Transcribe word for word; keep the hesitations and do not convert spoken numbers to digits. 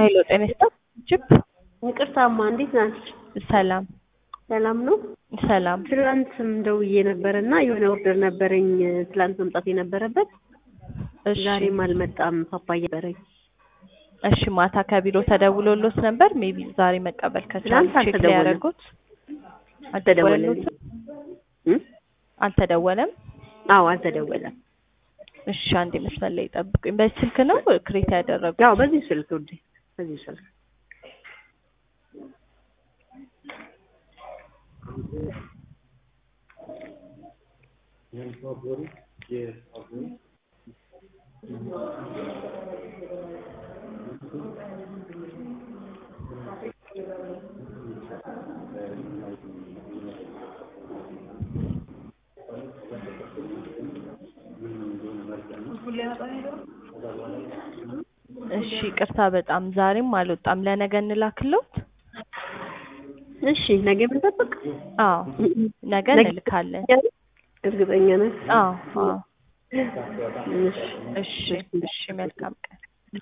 ሄሎ ጤና ይስጥልኝ ጅብ ይቅርታማ እንዴት ናችሁ? ሰላም ሰላም ነው። ሰላም ትላንትም ደውዬ ነበርና የሆነ ኦርደር ነበረኝ ትላንት መምጣት የነበረበት እሺ ዛሬም አልመጣም። ፓፓያ ነበረኝ። እሺ ማታ ከቢሮ ተደውሎልዎት ነበር? ሜቢ ዛሬ መቀበል ከቻሉ ትላንት ቼክ አልተደወለም። ሊያደርጉት አልተደወለም። እ አልተደወለም? አዎ አልተደወለም። እሺ አንዴ መስመር ላይ ጠብቁኝ። በዚህ ስልክ ነው ክሬት ያደረጉት? ያው በዚህ ስልክ ውዴ፣ በዚህ ስልክ እሺ ቅርታ በጣም ዛሬም አልወጣም። ለነገ እንላክልዎት? እሺ ነገ ብንጠብቅ? አዎ ነገ እንልካለን። እርግጠኛ ነህ? አዎ አዎ። እሺ እሺ እሺ መልካም ቀን።